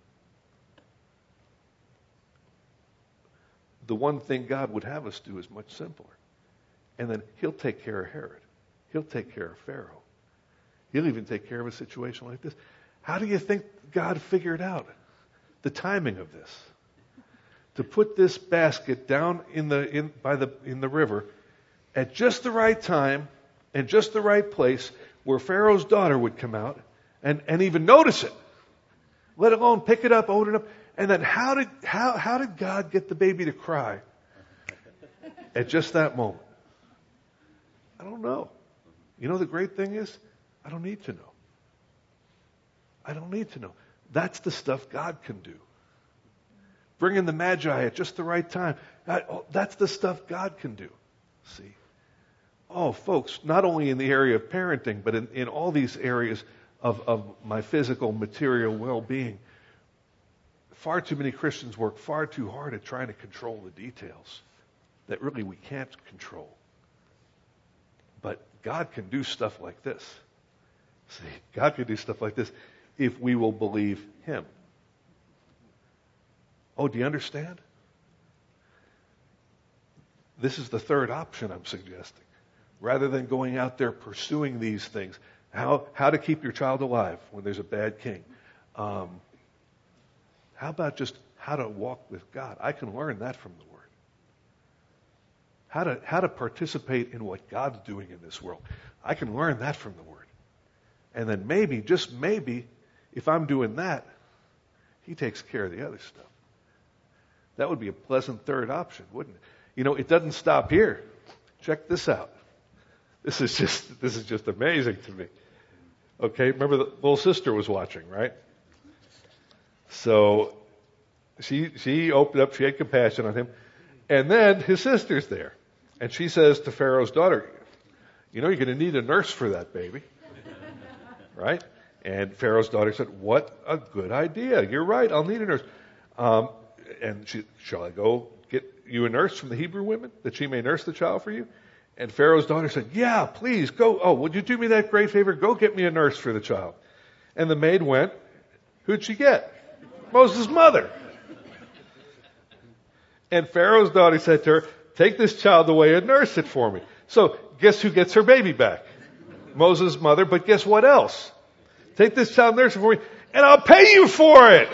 S1: The one thing God would have us do is much simpler. And then he'll take care of Herod. He'll take care of Pharaoh. He'll even take care of a situation like this. How do you think God figured out the timing of this? To put this basket down in the river at just the right time and just the right place where Pharaoh's daughter would come out and even notice it, let alone pick it up, open it up. And then how did God get the baby to cry at just that moment? I don't know. You know the great thing is, I don't need to know. I don't need to know. That's the stuff God can do. Bring in the Magi at just the right time. That's the stuff God can do. See? Oh, folks, not only in the area of parenting, but in all these areas of my physical, material well-being, far too many Christians work far too hard at trying to control the details that really we can't control. But God can do stuff like this. See, God can do stuff like this if we will believe Him. Oh, do you understand? This is the third option I'm suggesting. Rather than going out there pursuing these things, how to keep your child alive when there's a bad king. How about just how to walk with God? I can learn that from the Word. How to participate in what God's doing in this world. I can learn that from the Word. And then maybe, just maybe, if I'm doing that, He takes care of the other stuff. That would be a pleasant third option, wouldn't it? It doesn't stop here. Check this out. This is just amazing to me. Okay, remember the little sister was watching, right? So she opened up, she had compassion on him, and then his sister's there. And she says to Pharaoh's daughter, you're going to need a nurse for that baby. Right? And Pharaoh's daughter said, what a good idea. You're right, I'll need a nurse. And shall I go get you a nurse from the Hebrew women that she may nurse the child for you? And Pharaoh's daughter said, yeah, please go. Oh, would you do me that great favor? Go get me a nurse for the child. And the maid went. Who'd she get? Moses' mother. And Pharaoh's daughter said to her, take this child away and nurse it for me. So guess who gets her baby back? Moses' mother, but guess what else? Take this child and nurse it for me, and I'll pay you for it.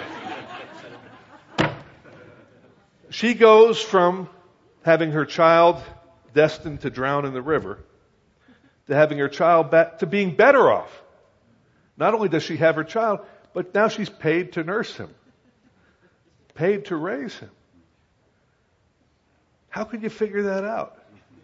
S1: She goes from having her child destined to drown in the river to having her child back to being better off. Not only does she have her child, but now she's paid to nurse him, paid to raise him. How could you figure that out?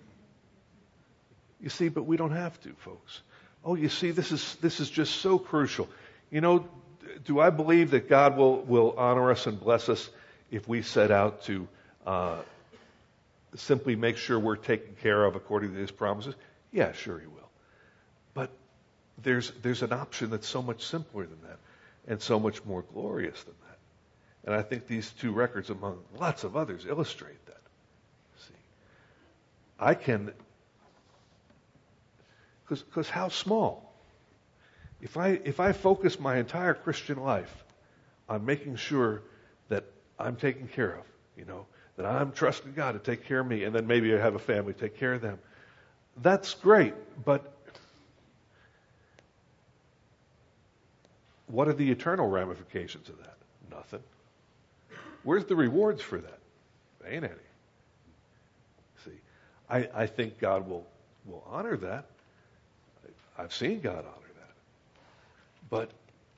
S1: You see, but we don't have to, folks. Oh, you see, this is just so crucial. Do I believe that God will honor us and bless us if we set out to simply make sure we're taken care of according to his promises? Yeah, sure he will. But there's an option that's so much simpler than that and so much more glorious than that. And I think these two records, among lots of others, illustrate that. See, I can, because how small? If I focus my entire Christian life on making sure that I'm taken care of, that I'm trusting God to take care of me, and then maybe I have a family take care of them, that's great. But what are the eternal ramifications of that? Nothing. Where's the rewards for that? There ain't any. See, I think God will honor that. I've seen God honor that. But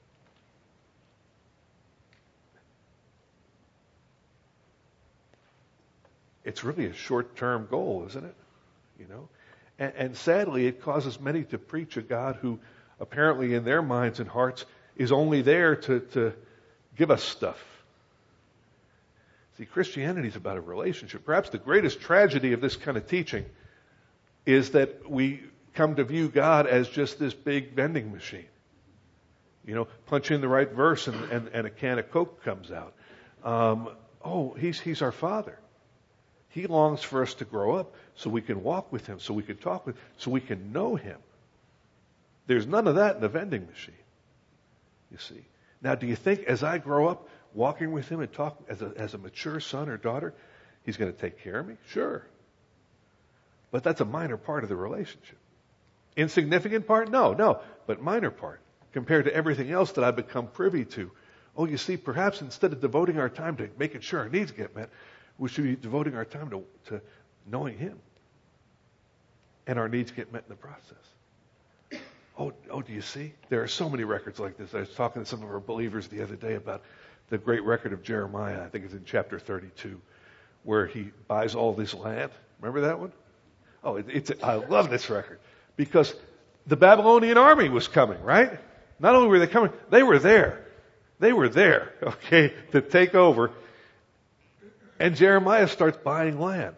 S1: it's really a short-term goal, isn't it? And sadly, it causes many to preach a God who apparently in their minds and hearts is only there to give us stuff. See, Christianity is about a relationship. Perhaps the greatest tragedy of this kind of teaching is that we come to view God as just this big vending machine. Punch in the right verse and a can of Coke comes out. He's our Father. He longs for us to grow up so we can walk with him, so we can talk with him, so we can know him. There's none of that in the vending machine, you see. Now, do you think as I grow up, walking with him and talking as a mature son or daughter, he's going to take care of me? Sure. But that's a minor part of the relationship. Insignificant part? No. But minor part compared to everything else that I've become privy to. Oh, you see, perhaps instead of devoting our time to making sure our needs get met, we should be devoting our time to knowing him. And our needs get met in the process. Oh, do you see? There are so many records like this. I was talking to some of our believers the other day about the great record of Jeremiah. I think it's in chapter 32, where he buys all this land. Remember that one? Oh, I love this record because the Babylonian army was coming, right? Not only were they coming, they were there. They were there, okay, to take over. And Jeremiah starts buying land.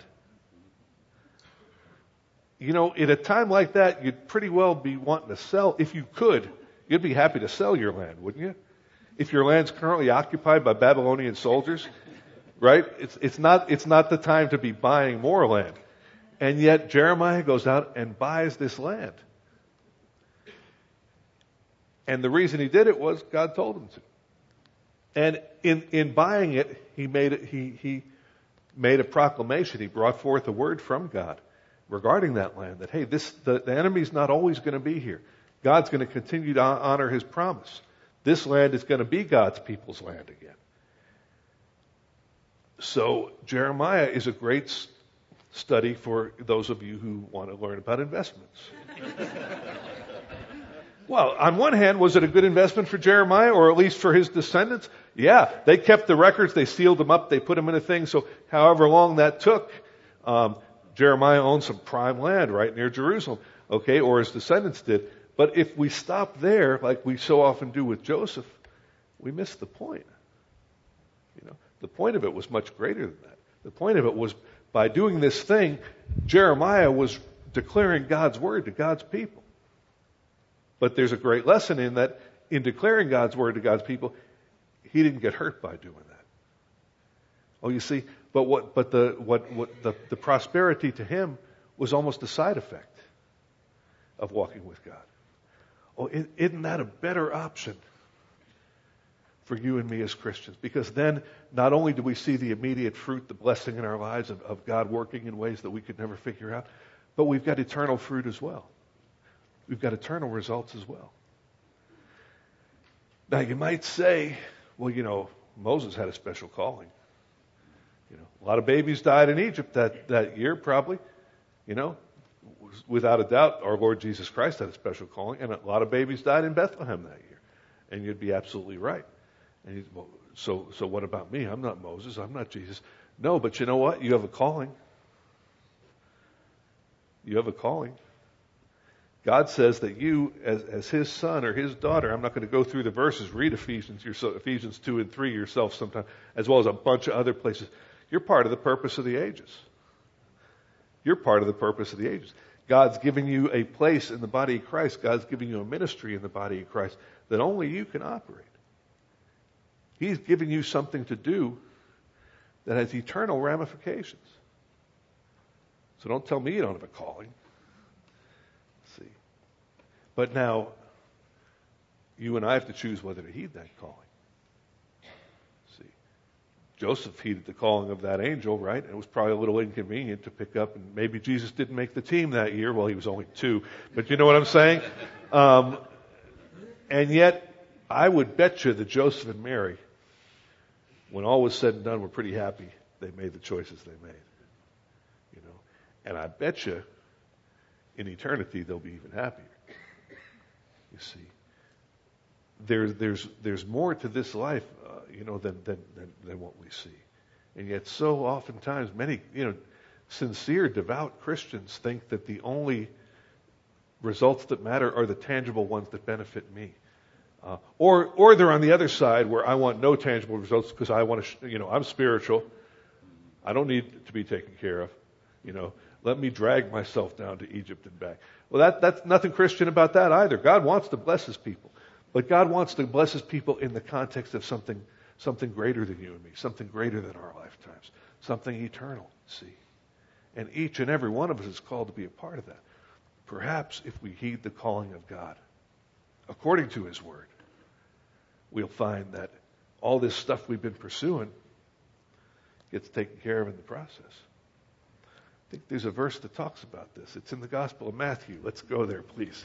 S1: At a time like that, you'd pretty well be wanting to sell. If you could, you'd be happy to sell your land, wouldn't you? If your land's currently occupied by Babylonian soldiers, right? It's not the time to be buying more land. And yet Jeremiah goes out and buys this land. And the reason he did it was God told him to. And in buying it, he made a proclamation. He brought forth a word from God regarding that land, that, hey, the enemy's not always going to be here. God's going to continue to honor his promise. This land is going to be God's people's land again. So Jeremiah is a great study for those of you who want to learn about investments. Well, on one hand, was it a good investment for Jeremiah, or at least for his descendants? Yeah, they kept the records, they sealed them up, they put them in a thing, so however long that took, Jeremiah owned some prime land right near Jerusalem, okay, or his descendants did. But if we stop there, like we so often do with Joseph, we miss the point. The point of it was much greater than that. The point of it was, by doing this thing, Jeremiah was declaring God's word to God's people. But there's a great lesson in that, in declaring God's word to God's people, he didn't get hurt by doing that. Oh, you see, but the prosperity to him was almost a side effect of walking with God. Oh, isn't that a better option for you and me as Christians? Because then not only do we see the immediate fruit, the blessing in our lives of God working in ways that we could never figure out, but we've got eternal fruit as well. We've got eternal results as well. Now you might say, well, Moses had a special calling. A lot of babies died in Egypt that year, probably. Without a doubt, our Lord Jesus Christ had a special calling, and a lot of babies died in Bethlehem that year. And you'd be absolutely right. And so what about me? I'm not Moses. I'm not Jesus. No, but you know what? You have a calling. You have a calling. God says that you, as his son or his daughter, I'm not going to go through the verses, read Ephesians 2 and 3 yourself sometime, as well as a bunch of other places. You're part of the purpose of the ages. You're part of the purpose of the ages. God's given you a place in the body of Christ. God's given you a ministry in the body of Christ that only you can operate. He's given you something to do that has eternal ramifications. So don't tell me you don't have a calling. See. But now, you and I have to choose whether to heed that calling. See. Joseph heeded the calling of that angel, right? It was probably a little inconvenient to pick up, and maybe Jesus didn't make the team that year. Well, he was only 2. But you know what I'm saying? And yet, I would bet you that Joseph and Mary, when all was said and done, were pretty happy they made the choices they made. You know, and I bet you in eternity they'll be even happier. You see, there's more to this life, than what we see, and yet so oftentimes many, sincere, devout Christians think that the only results that matter are the tangible ones that benefit me. Or they're on the other side where I want no tangible results because I want to, I'm spiritual. I don't need to be taken care of. Let me drag myself down to Egypt and back. Well, that's nothing Christian about that either. God wants to bless His people. But God wants to bless His people in the context of something greater than you and me, something greater than our lifetimes, something eternal, see. And each and every one of us is called to be a part of that. Perhaps if we heed the calling of God, according to His Word, we'll find that all this stuff we've been pursuing gets taken care of in the process. I think there's a verse that talks about this. It's in the Gospel of Matthew. Let's go there, please.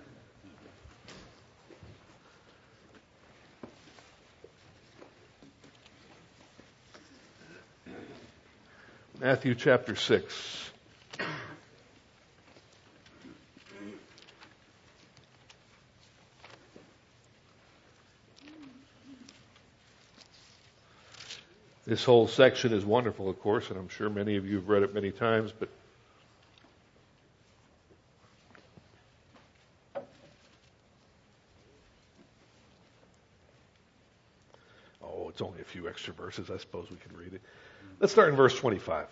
S1: Matthew chapter 6. This whole section is wonderful, of course, and I'm sure many of you have read it many times, but it's only a few extra verses. I suppose we can read it. Let's start in verse 25.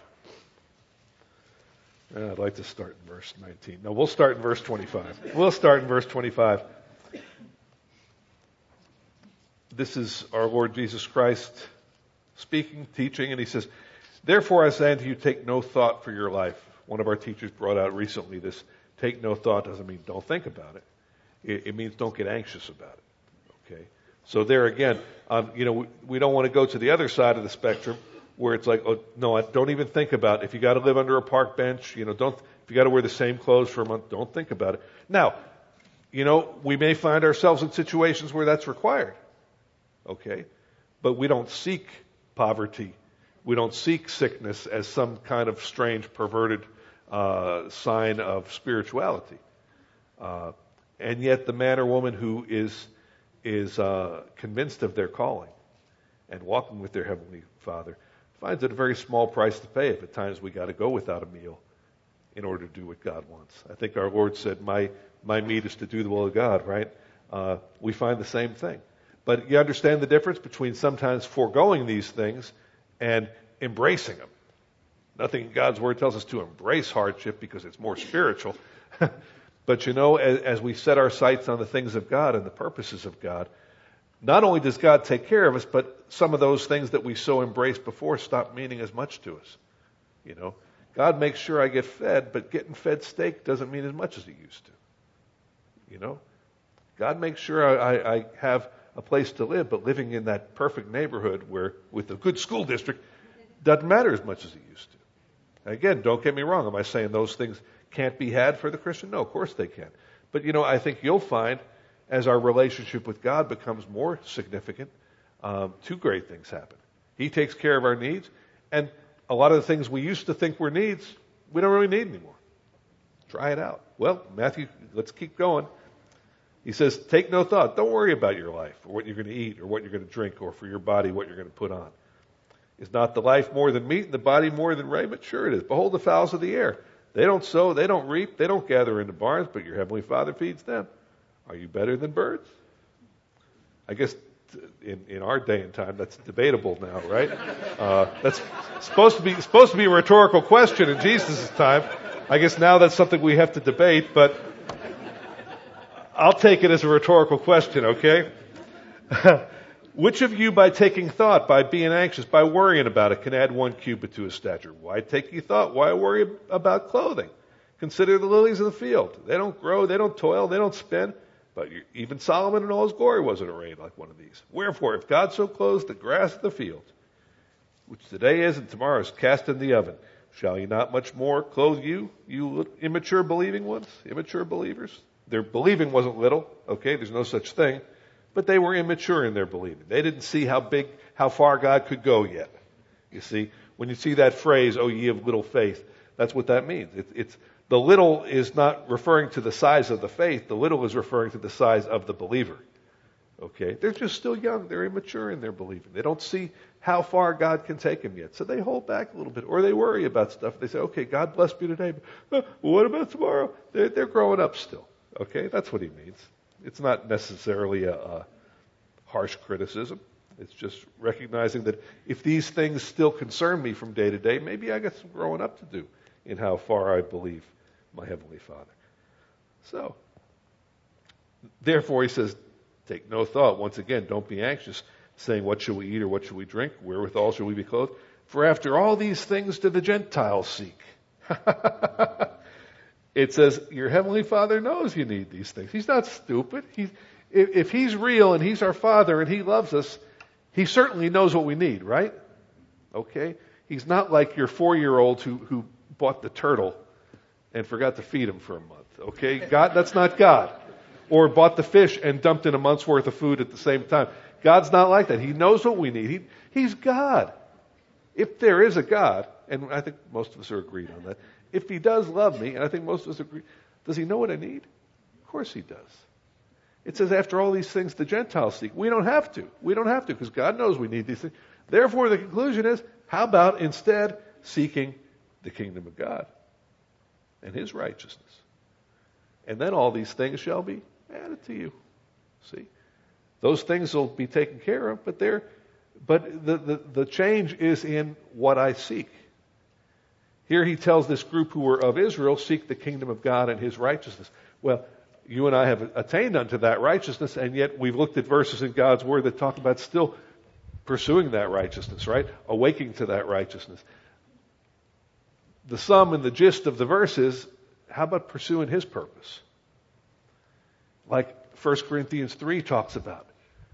S1: I'd like to start in verse 19. No, we'll start in verse 25. We'll start in verse 25. This is our Lord Jesus Christ speaking, teaching, and He says, "Therefore I say unto you, take no thought for your life." One of our teachers brought out recently this, take no thought doesn't mean don't think about it. It means don't get anxious about it. Okay? So there again, we don't want to go to the other side of the spectrum where it's like, oh, no, don't even think about it. If you got to live under a park bench, if you got to wear the same clothes for a month, don't think about it. Now, we may find ourselves in situations where that's required. Okay? But we don't seek poverty. We don't seek sickness as some kind of strange, perverted sign of spirituality. And yet the man or woman who is convinced of their calling and walking with their Heavenly Father finds it a very small price to pay if at times we got to go without a meal in order to do what God wants. I think our Lord said, my meat is to do the will of God, right? We find the same thing. But you understand the difference between sometimes foregoing these things and embracing them. Nothing in God's Word tells us to embrace hardship because it's more spiritual. But as we set our sights on the things of God and the purposes of God, not only does God take care of us, but some of those things that we so embraced before stop meaning as much to us. God makes sure I get fed, but getting fed steak doesn't mean as much as it used to. God makes sure I have a place to live, but living in that perfect neighborhood where with a good school district doesn't matter as much as it used to. Again, don't get me wrong. Am I saying those things can't be had for the Christian? No, of course they can. But I think you'll find as our relationship with God becomes more significant, two great things happen. He takes care of our needs, and a lot of the things we used to think were needs, we don't really need anymore. Try it out. Well, Matthew, let's keep going. He says, take no thought. Don't worry about your life or what you're going to eat or what you're going to drink or for your body what you're going to put on. Is not the life more than meat and the body more than raiment? Sure it is. Behold the fowls of the air. They don't sow, they don't reap, they don't gather into barns, but your Heavenly Father feeds them. Are you better than birds? I guess in our day and time, that's debatable now, right? That's supposed to be a rhetorical question in Jesus' time. I guess now that's something we have to debate, but I'll take it as a rhetorical question, okay? Which of you, by taking thought, by being anxious, by worrying about it, can add 1 cubit to his stature? Why take ye thought? Why worry about clothing? Consider the lilies of the field. They don't grow, they don't toil, they don't spin. But even Solomon in all his glory wasn't arrayed like one of these. Wherefore, if God so clothes the grass of the field, which today is and tomorrow is cast in the oven, shall he not much more clothe you, you immature believing ones, immature believers? Their believing wasn't little, okay, there's no such thing, but they were immature in their believing. They didn't see how far God could go yet. You see, when you see that phrase, "Oh, ye of little faith," that's what that means. It's the little is not referring to the size of the faith. The little is referring to the size of the believer. Okay? They're just still young. They're immature in their believing. They don't see how far God can take them yet. So they hold back a little bit, or they worry about stuff. They say, "Okay, God bless me today, but what about tomorrow?" They're growing up still. Okay? That's what he means. It's not necessarily a harsh criticism. It's just recognizing that if these things still concern me from day to day, maybe I got some growing up to do in how far I believe my Heavenly Father. So, therefore, he says, take no thought. Once again, don't be anxious, saying, "What shall we eat or what shall we drink? Wherewithal shall we be clothed? For after all these things do the Gentiles seek." It says, your Heavenly Father knows you need these things. He's not stupid. If He's real and He's our Father and He loves us, He certainly knows what we need, right? Okay? He's not like your 4-year-old who bought the turtle and forgot to feed him for a month. Okay? God, that's not God. Or bought the fish and dumped in a month's worth of food at the same time. God's not like that. He knows what we need. He's God. If there is a God, and I think most of us are agreed on that, if He does love me, and I think most of us agree, does He know what I need? Of course He does. It says, after all these things the Gentiles seek. We don't have to. We don't have to, because God knows we need these things. Therefore, the conclusion is, how about instead seeking the kingdom of God and His righteousness? And then all these things shall be added to you. See? Those things will be taken care of, but the change is in what I seek. Here he tells this group who were of Israel, seek the kingdom of God and His righteousness. Well, you and I have attained unto that righteousness, and yet we've looked at verses in God's Word that talk about still pursuing that righteousness, right? Awaking to that righteousness. The sum and the gist of the verse is, how about pursuing His purpose? Like 1 Corinthians 3 talks about.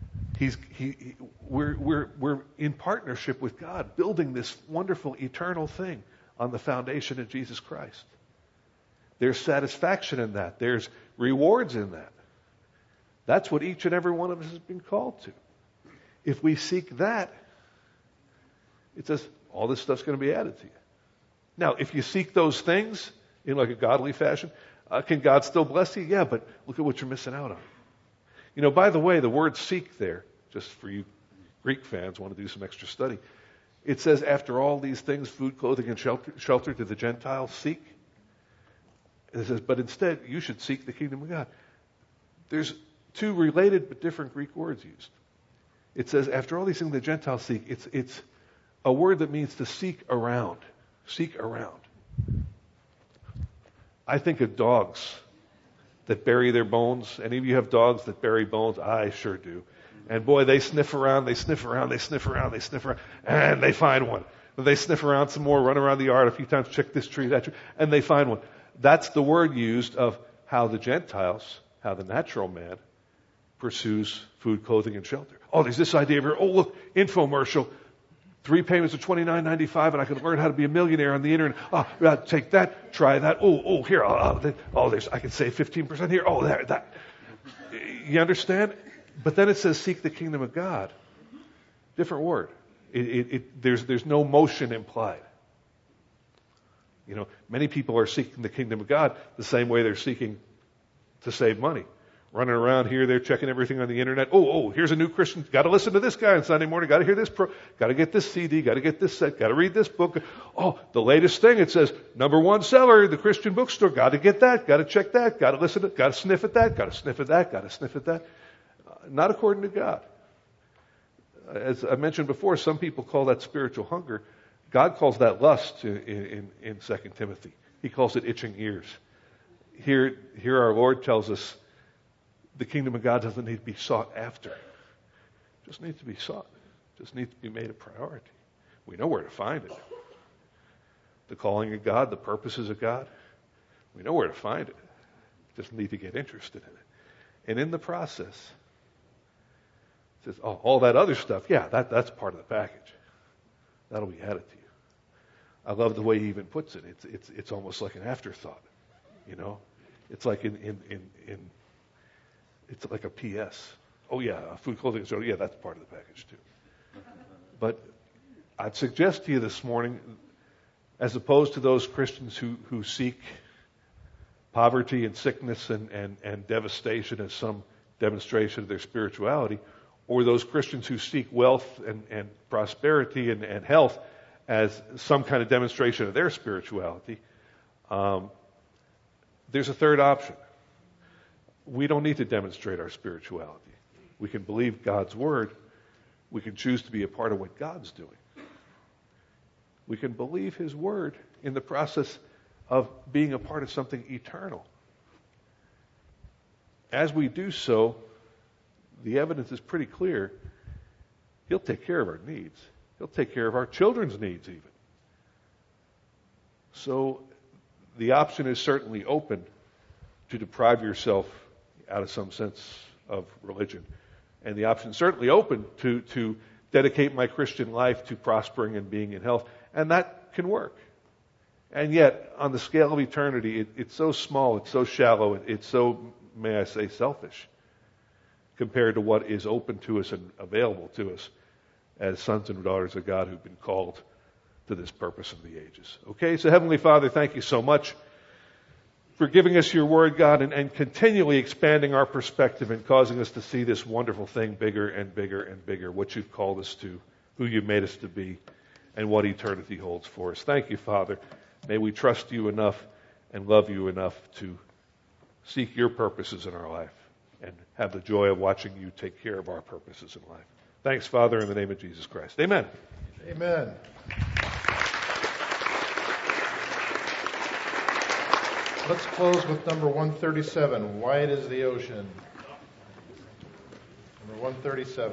S1: We're in partnership with God, building this wonderful eternal thing on the foundation of Jesus Christ. There's satisfaction in that. There's rewards in that. That's what each and every one of us has been called to. If we seek that, it says all this stuff's going to be added to you. Now, if you seek those things in like a godly fashion, can God still bless you? Yeah, but look at what you're missing out on. You know, by the way, the word seek there, just for you Greek fans want to do some extra study, it says, after all these things, food, clothing, and shelter to the Gentiles seek. It says, but instead, you should seek the kingdom of God. There's two related but different Greek words used. It says, after all these things the Gentiles seek, it's a word that means to seek around. Seek around. I think of dogs that bury their bones. Any of you have dogs that bury bones? I sure do. And boy, they sniff around, and they find one. They sniff around some more, run around the yard a few times, check this tree, that tree, and they find one. That's the word used of how the Gentiles, how the natural man pursues food, clothing, and shelter. Oh, there's this idea here. Oh, look, infomercial. 3 payments of $29.95, and I can learn how to be a millionaire on the internet. Oh, take that, try that. Oh, here. I can save 15% here. Oh, there, that. You understand? But then it says, seek the kingdom of God. Different word. There's no motion implied. You know, many people are seeking the kingdom of God the same way they're seeking to save money. Running around here, they're checking everything on the internet. Oh, here's a new Christian. Got to listen to this guy on Sunday morning. Got to hear this. Got to get this CD. Got to get this set. Got to read this book. Oh, the latest thing. It says #1 seller, the Christian bookstore. Got to get that. Got to check that. Got to listen to. Got to sniff at that. Got to sniff at that. Got to sniff at that. Not according to God. As I mentioned before, some people call that spiritual hunger. God calls that lust in 2 Timothy. He calls it itching ears. Here our Lord tells us the kingdom of God doesn't need to be sought after. It just needs to be sought. It just needs to be made a priority. We know where to find it. The calling of God, the purposes of God, we know where to find it. Just need to get interested in it. And in the process, it says, oh, all that other stuff, yeah, that's part of the package. That'll be added to you. I love the way he even puts it. It's almost like an afterthought. You know, it's like it's like a PS. Oh yeah, food, clothing, so yeah, that's part of the package too. But I'd suggest to you this morning, as opposed to those Christians who seek poverty and sickness and devastation as some demonstration of their spirituality, or those Christians who seek wealth and prosperity and health as some kind of demonstration of their spirituality, there's a third option. We don't need to demonstrate our spirituality. We can believe God's word. We can choose to be a part of what God's doing. We can believe his word in the process of being a part of something eternal. As we do so, the evidence is pretty clear. He'll take care of our needs. He'll take care of our children's needs even. So the option is certainly open to deprive yourself out of some sense of religion. And the option is certainly open to dedicate my Christian life to prospering and being in health. And that can work. And yet, on the scale of eternity, it's so small, it's so shallow, it's so, may I say, selfish compared to what is open to us and available to us as sons and daughters of God who've been called to this purpose of the ages. Okay, so Heavenly Father, thank you so much for giving us your word, God, and continually expanding our perspective and causing us to see this wonderful thing bigger and bigger and bigger, what you've called us to, who you've made us to be, and what eternity holds for us. Thank you, Father. May we trust you enough and love you enough to seek your purposes in our life and have the joy of watching you take care of our purposes in life. Thanks, Father, in the name of Jesus Christ. Amen.
S2: Amen. Let's close with number 137, Wide as the Ocean. Number 137.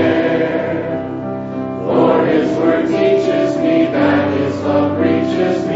S3: Teaches me that his love reaches me.